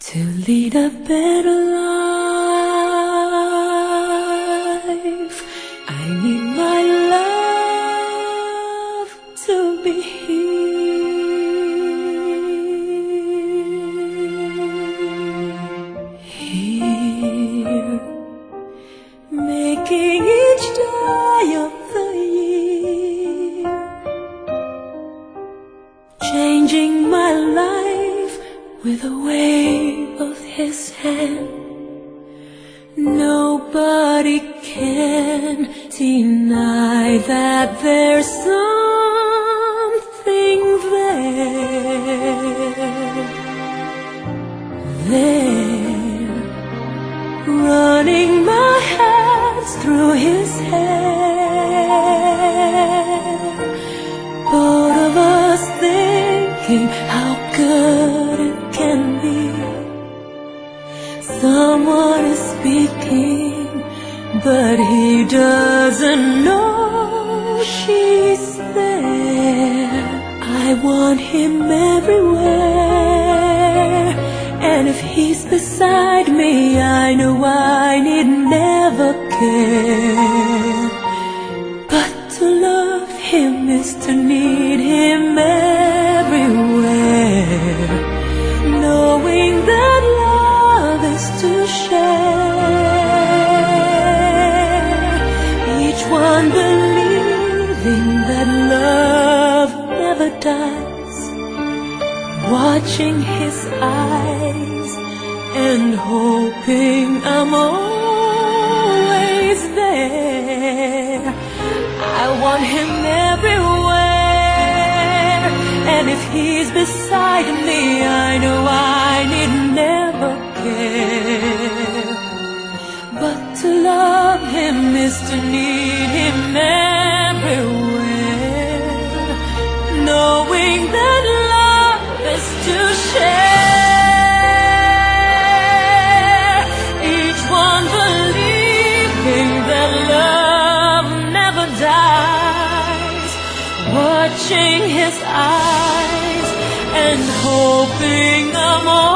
To lead a better life, I need my love to be here, making each day of the year, changing my life with a wave of his hand. Nobody can deny that there's something there, running my hands through his hair, both of us thinking how good it can be. Someone is speaking, but he doesn't know she's there. I want him everywhere, and if he's beside me, I know I need never care. But to love him is to need him everywhere, knowing that love is to share, each one believing that love never dies, watching his eyes and hoping I'm always there. I want him everywhere, and if he's beside me, I know I need never care. But to love him is to need him everywhere, knowing that love is to share, each one believing that love never dies, watching his eyes and hoping I'm